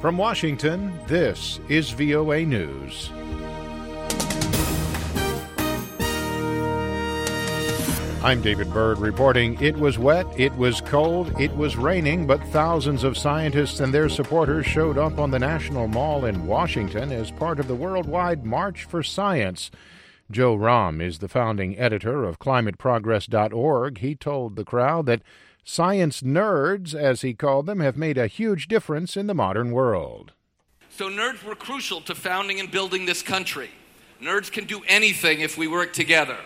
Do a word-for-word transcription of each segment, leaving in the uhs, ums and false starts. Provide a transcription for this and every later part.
From Washington, this is V O A News. I'm David Byrd reporting it was wet, it was cold, it was raining, but thousands of scientists and their supporters showed up on the National Mall in Washington as part of the worldwide March for Science. Joe Romm is the founding editor of climate progress dot org. He told the crowd that science nerds, as he called them, have made a huge difference in the modern world. So nerds were crucial to founding and building this country. Nerds can do anything if we work together.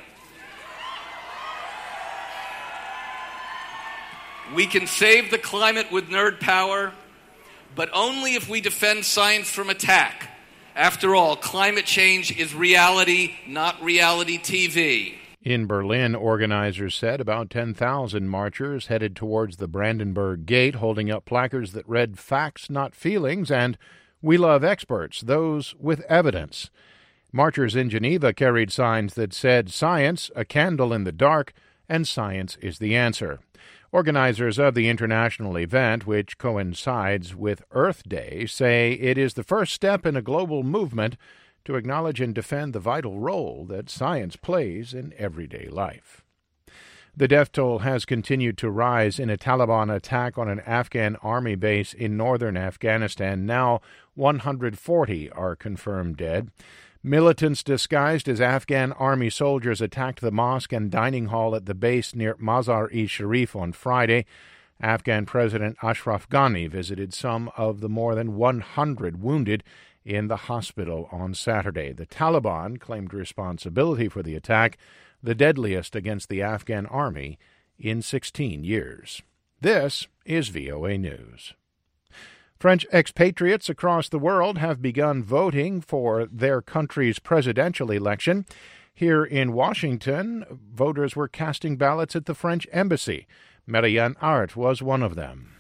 We can save the climate with nerd power, but only if we defend science from attack. After all, climate change is reality, not reality T V. In Berlin, organizers said about ten thousand marchers headed towards the Brandenburg Gate, holding up placards that read "Facts, not feelings" and "We love experts, those with evidence." Marchers in Geneva carried signs that said "Science, a candle in the dark," and "Science is the answer." Organizers of the international event, which coincides with Earth Day, say it is the first step in a global movement to acknowledge and defend the vital role that science plays in everyday life. The death toll has continued to rise in a Taliban attack on an Afghan army base in northern Afghanistan. Now one hundred forty are confirmed dead. Militants disguised as Afghan army soldiers attacked the mosque and dining hall at the base near Mazar-e-Sharif on Friday. Afghan President Ashraf Ghani visited some of the more than one hundred wounded in the hospital on Saturday. The Taliban claimed responsibility for the attack, the deadliest against the Afghan army in sixteen years. This is V O A News. French expatriates across the world have begun voting for their country's presidential election. Here in Washington, voters were casting ballots at the French embassy. Marianne Art was one of them.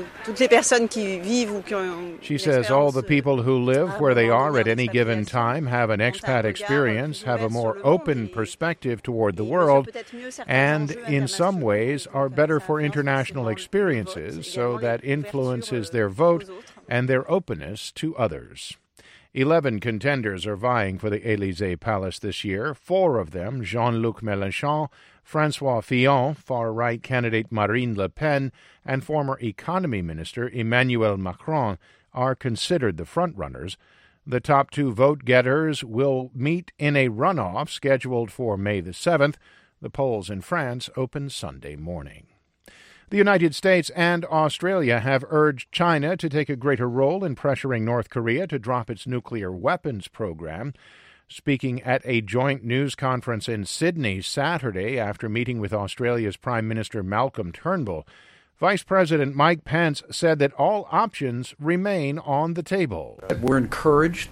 She says all the people who live where they are at any given time have an expat experience, have a more open perspective toward the world, and in some ways are better for international experiences, so that influences their vote and their openness to others. Eleven contenders are vying for the Élysée Palace this year. Four of them, Jean-Luc Mélenchon, François Fillon, far-right candidate Marine Le Pen, and former economy minister Emmanuel Macron, are considered the frontrunners. The top two vote-getters will meet in a runoff scheduled for May the seventh. The polls in France open Sunday morning. The United States and Australia have urged China to take a greater role in pressuring North Korea to drop its nuclear weapons program. Speaking at a joint news conference in Sydney Saturday after meeting with Australia's Prime Minister Malcolm Turnbull, Vice President Mike Pence said that all options remain on the table. We're encouraged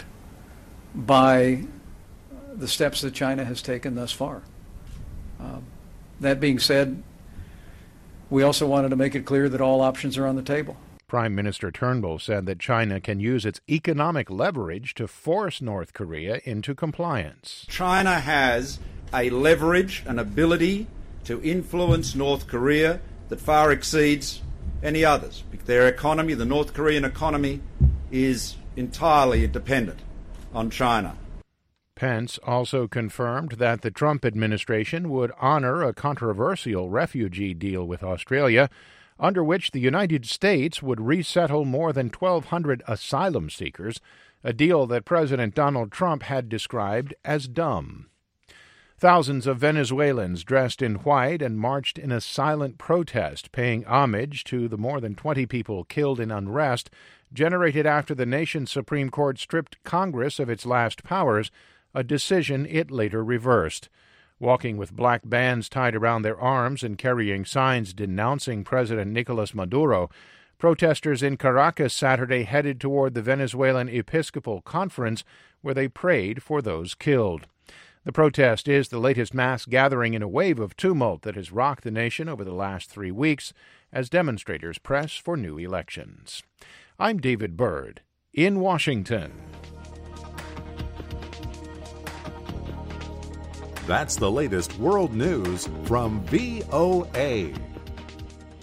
by the steps that China has taken thus far. Uh, that being said, we also wanted to make it clear that all options are on the table. Prime Minister Turnbull said that China can use its economic leverage to force North Korea into compliance. China has a leverage, an ability to influence North Korea that far exceeds any others. Their economy, the North Korean economy, is entirely dependent on China. Pence also confirmed that the Trump administration would honor a controversial refugee deal with Australia, under which the United States would resettle more than twelve hundred asylum seekers, a deal that President Donald Trump had described as dumb. Thousands of Venezuelans dressed in white and marched in a silent protest, paying homage to the more than twenty people killed in unrest generated after the nation's Supreme Court stripped Congress of its last powers, a decision it later reversed. Walking with black bands tied around their arms and carrying signs denouncing President Nicolas Maduro, protesters in Caracas Saturday headed toward the Venezuelan Episcopal Conference, where they prayed for those killed. The protest is the latest mass gathering in a wave of tumult that has rocked the nation over the last three weeks as demonstrators press for new elections. I'm David Byrd in Washington. That's the latest world news from V O A.